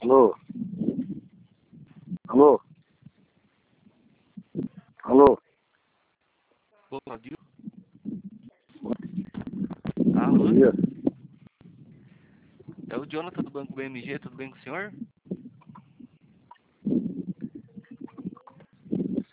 Alô? Alô? Alô? Ô, Claudio? Bom Alô? dia. É o Jonathan do Banco BMG, tudo bem com o senhor?